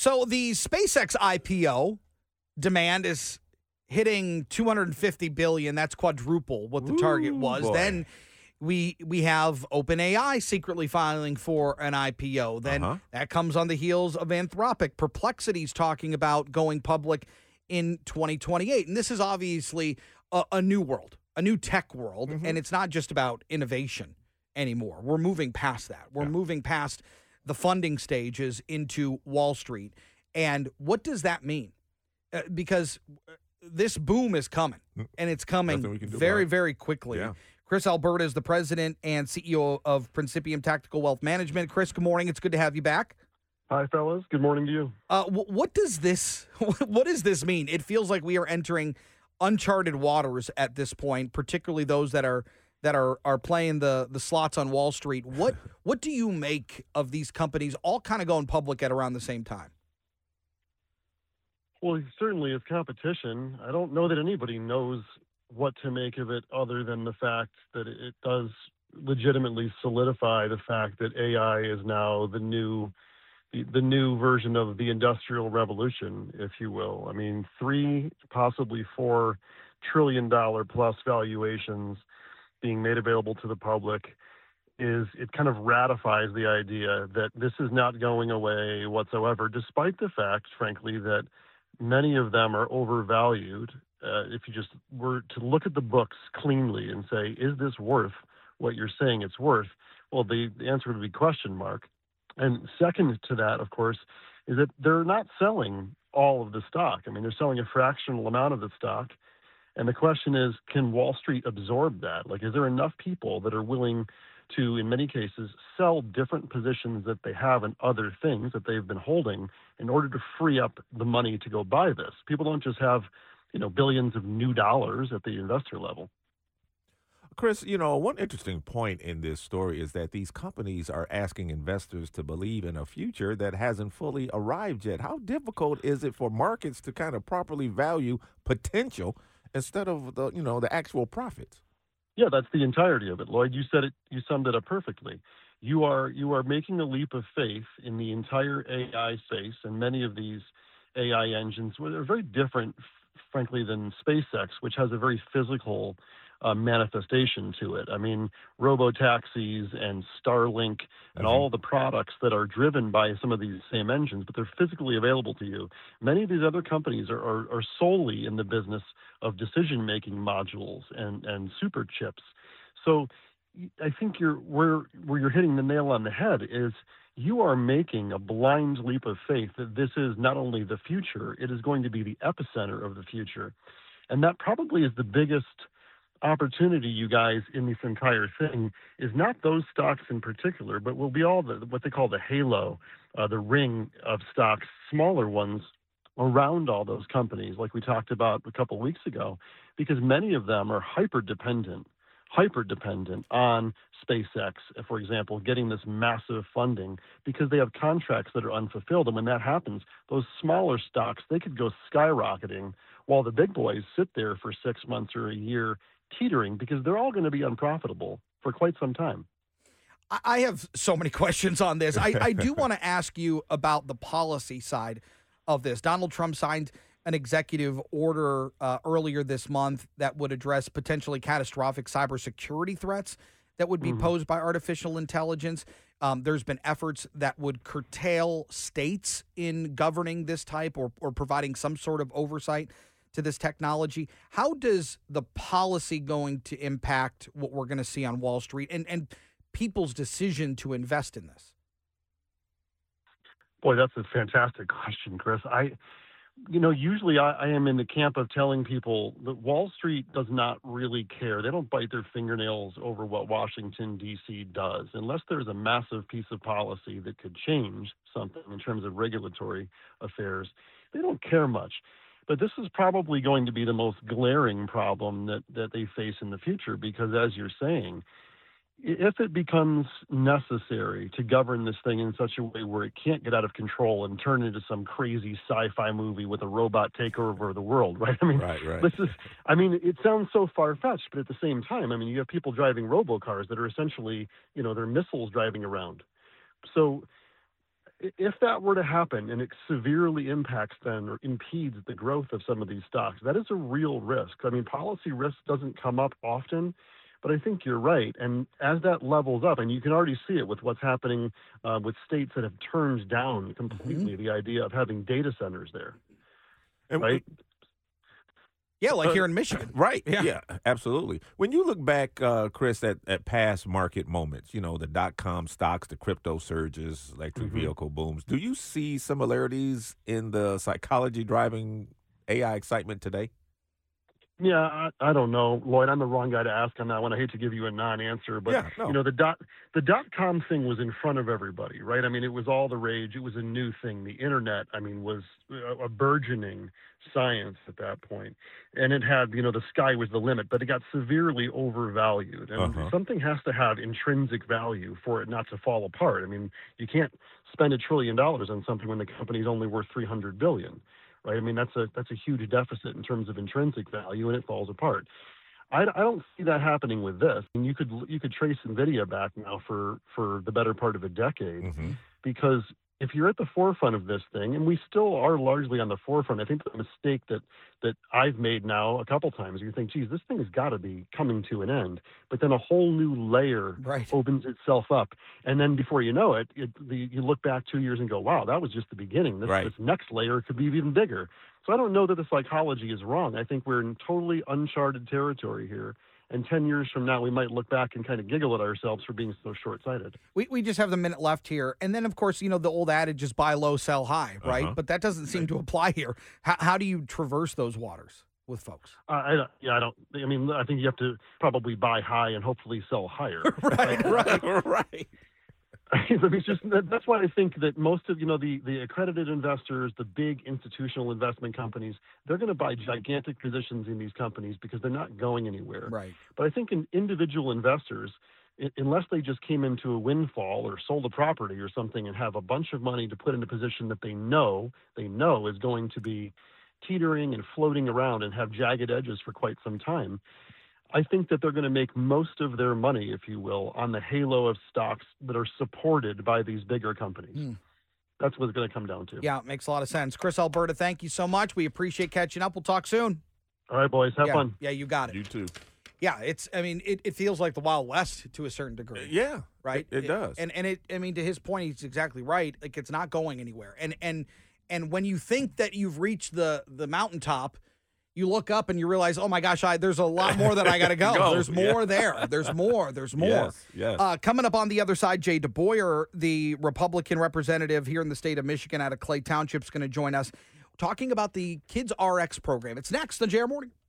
So the SpaceX IPO demand is hitting $250 billion. That's quadruple what the target was. Boy. Then we have OpenAI secretly filing for an IPO. Then that comes on the heels of Anthropic. Perplexity's talking about going public in 2028. And this is obviously a new world, a new tech world, and it's not just about innovation anymore. We're moving past that. We're moving past the funding stages into Wall Street. And what does that mean? Because this boom is coming, and it's coming very, very quickly. Yeah. Chris Alberta is the president and CEO of Principium Tactical Wealth Management. Chris, good morning. It's good to have you back. Hi, fellas. Good morning to you. What does this mean? It feels like we are entering uncharted waters at this point, particularly those that are playing the slots on Wall Street. What do you make of these companies all kind of going public at around the same time? Well, certainly it's competition. I don't know that anybody knows what to make of it other than the fact that it does legitimately solidify the fact that AI is now the new version of the Industrial Revolution, if you will. I mean, $3, possibly $4 trillion plus valuations being made available to the public it kind of ratifies the idea that this is not going away whatsoever, despite the fact, frankly, that many of them are overvalued. If you just were to look at the books cleanly and say, is this worth what you're saying it's worth? Well, the answer would be question mark. And second to that, of course, is that they're not selling all of the stock. I mean, they're selling a fractional amount of the stock. And the question is, can Wall Street absorb that? Like, is there enough people that are willing to, in many cases, sell different positions that they have in other things that they've been holding in order to free up the money to go buy this? People don't just have, billions of new dollars at the investor level. Chris, one interesting point in this story is that these companies are asking investors to believe in a future that hasn't fully arrived yet. How difficult is it for markets to kind of properly value potential instead of the actual profits? Yeah, that's the entirety of it, Lloyd. You said it. You summed it up perfectly. You are making a leap of faith in the entire AI space, and many of these AI engines, they're very different, frankly, than SpaceX, which has a very physical manifestation to it. I mean, robo-taxis and Starlink and all the products that are driven by some of these same engines, but they're physically available to you. Many of these other companies are solely in the business of decision-making modules and super chips. So I think where you're hitting the nail on the head is you are making a blind leap of faith that this is not only the future, it is going to be the epicenter of the future. And that probably is the biggest opportunity, you guys, in this entire thing is not those stocks in particular, but will be all what they call the halo, the ring of stocks, smaller ones around all those companies, like we talked about a couple of weeks ago, because many of them are hyper dependent on SpaceX, for example, getting this massive funding because they have contracts that are unfulfilled. And when that happens, those smaller stocks, they could go skyrocketing while the big boys sit there for 6 months or a year teetering because they're all going to be unprofitable for quite some time. I have so many questions on this. I do want to ask you about the policy side of this. Donald Trump signed an executive order earlier this month that would address potentially catastrophic cybersecurity threats that would be posed by artificial intelligence. There's been efforts that would curtail states in governing this type or providing some sort of oversight to this technology. How does the policy going to impact what we're going to see on Wall Street and people's decision to invest in this? Boy, that's a fantastic question, Chris. Usually I am in the camp of telling people that Wall Street does not really care. They don't bite their fingernails over what Washington, D.C. does. Unless there's a massive piece of policy that could change something in terms of regulatory affairs, they don't care much. But this is probably going to be the most glaring problem that they face in the future because, as you're saying, if it becomes necessary to govern this thing in such a way where it can't get out of control and turn into some crazy sci-fi movie with a robot takeover the world, right? I mean, right. It sounds so far-fetched, but at the same time, you have people driving robocars that are essentially, they're missiles driving around. So if that were to happen and it severely impacts then or impedes the growth of some of these stocks, that is a real risk. I mean, policy risk doesn't come up often, but I think you're right. And as that levels up, and you can already see it with what's happening with states that have turned down completely the idea of having data centers there, And right? Yeah, like here in Michigan. Right. Yeah. Yeah, absolutely. When you look back, Chris, at past market moments, the dot-com stocks, the crypto surges, electric vehicle booms, do you see similarities in the psychology driving AI excitement today? Yeah, I don't know, Lloyd. I'm the wrong guy to ask on that one. I hate to give you a non-answer, but Yeah, no. the dot-com thing was in front of everybody, right? I mean, it was all the rage. It was a new thing. The internet, I mean, was a burgeoning science at that point, and it had, the sky was the limit, but it got severely overvalued, and something has to have intrinsic value for it not to fall apart. I mean, you can't spend $1 trillion on something when the company's only worth $300 billion. Right. I mean, that's a huge deficit in terms of intrinsic value, and it falls apart. I don't see that happening with this. And you could trace NVIDIA back now for the better part of a decade, because if you're at the forefront of this thing, and we still are largely on the forefront, I think the mistake that I've made now a couple times, you think, geez, this thing has got to be coming to an end. But then a whole new layer opens itself up. And then before you know it, you look back 2 years and go, wow, that was just the beginning. This next layer could be even bigger. So I don't know that the psychology is wrong. I think we're in totally uncharted territory here. And 10 years from now, we might look back and kind of giggle at ourselves for being so short-sighted. We just have the minute left here. And then, of course, the old adage is buy low, sell high, right? But that doesn't seem to apply here. How do you traverse those waters with folks? I mean, I think you have to probably buy high and hopefully sell higher. Right. I mean, it's just that's why I think that most of the accredited investors, the big institutional investment companies, they're going to buy gigantic positions in these companies because they're not going anywhere. Right. But I think in individual investors, unless they just came into a windfall or sold a property or something and have a bunch of money to put in a position that they know is going to be teetering and floating around and have jagged edges for quite some time, I think that they're going to make most of their money, if you will, on the halo of stocks that are supported by these bigger companies. That's what it's going to come down to. Yeah, it makes a lot of sense. Chris Alberta, thank you so much. We appreciate catching up. We'll talk soon. All right, boys. Have fun. Yeah, you got it. You too. Yeah, it feels like the Wild West to a certain degree. Yeah. Right? It does. And to his point, he's exactly right. Like, it's not going anywhere. And when you think that you've reached the mountaintop, you look up and you realize, oh my gosh, there's a lot more that I got to go. There's more there. There's more. Yes. Coming up on the other side, Jay DeBoyer, the Republican representative here in the state of Michigan out of Clay Township, is going to join us talking about the Kids RX program. It's next on JR Morning.